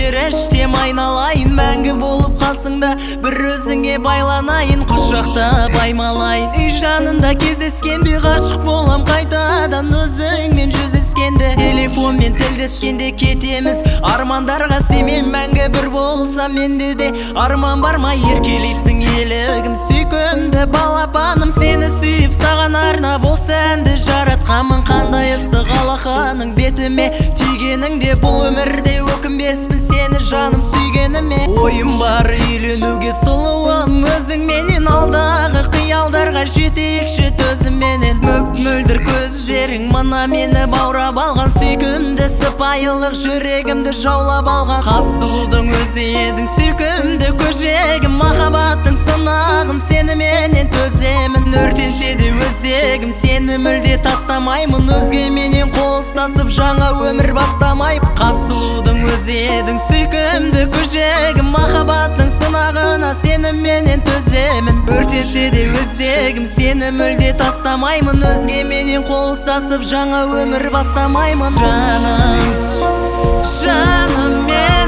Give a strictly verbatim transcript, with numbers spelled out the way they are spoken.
періштем айналайын, мәңгі болып қасыңда бір өзіңе байланайын, құшақтап аймалайын. Үй жанында кездескенде ғашық болам қайтадан, өзіңмен жүздескенде телефонмен тілдескенде кетеміз армандарға. Сенмен мәңгі бір болса менде де арман бар ма? Еркелейсің елігім сүйкімді балапаным, сені сүйіп саған арнап осы әнді жаратқанмын. Қандай ыстық алақаның бетіме тигеніңде, бұл өмірде өкінбеспін сені жаным сүйгеніме. Ойым бар үйленуге сұлуым, өзіңменен алдағы қиялдарға жетейікші төзімменен. Мөп-мөлдір көздерің мына мені баурап алған, сүйкімді сыпайылық жүрегімді жаулап алған. Қасылудың өзі едің сүйкімді көжегім, махаббаттың сынағын сені менен төземін. Өртенсе де өзегім сені мүлде тастамаймын, өзгеменен қол ұстасып жаңа өмір бастамайым. Қасылудың өзі едің сүйкімді көжегім, махаббаттың сынағына сені менен төземін. Өртенсе де өзегім сені мүлде тастамаймын, өзгеменен қол ұстасып жаңа өмір бастамаймын. Жаным, жаным мен